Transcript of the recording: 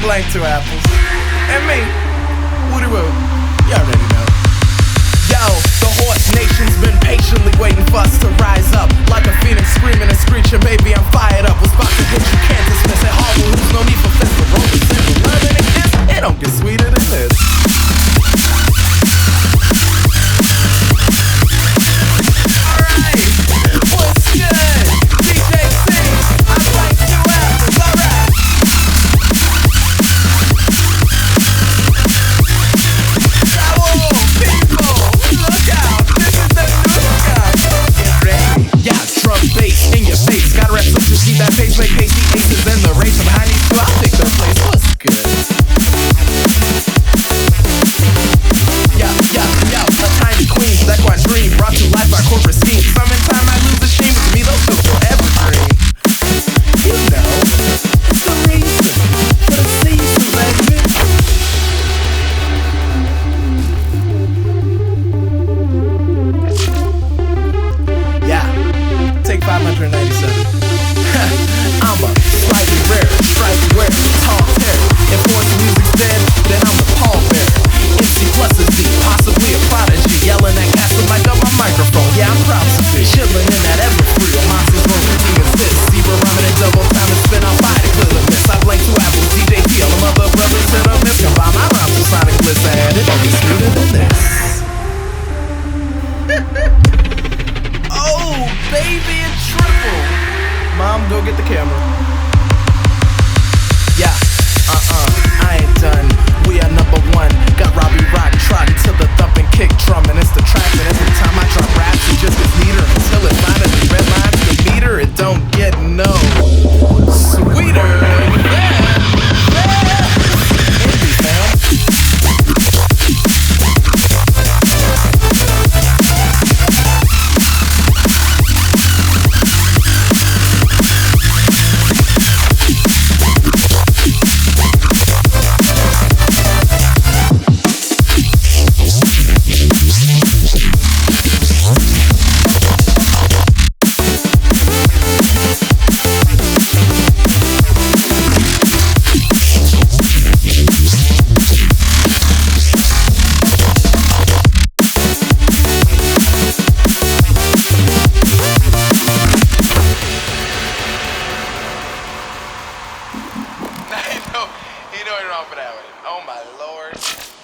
blank two apples. And me, Woody Woo. You already know. Yo, the horse nation's been patiently waiting for us to rise up. Like a phoenix screaming and screeching, baby, I'm fired up. Was about to hit you, can't dismiss it. Horrible, who's no need for fist. The road is in the love and it kiss. It don't get sweeter than this. That pace make hasty aces in the race behind these two. I'll take their place. What's good? Yeah, a tiny queen, that quadrine brought to life our corporate scheme. Some in time I lose the shame, but to me those two will evergreen. You know, it's the reason for the season, baby. Yeah, take 597. I'm a slightly rare, striped wear, tall tear. If voice music's dead, then I'm the pallbearer. MC plus a Z, possibly a prodigy. Yelling at cats with my double microphone. Yeah, I'm proud to be chilling in that Everfree. Monsters won't really exist. Zebra ramen and double time and spin out by the clear the miss. I blank two apples, DJ T, all the mother brothers hit a miss. Combine my rhymes with sonic bliss ahead. It don't get sweeter than this. Oh, baby, a triple. Mom, go get the camera. Yeah, I ain't done. We are number one. Got Robbie Rock trotting to the thumping kick drum. And it's the track that every time I drop raps, it just gets neater until it finally redlines the meter. It don't get no sweeter than that. You know you're wrong for that one. Oh my lord.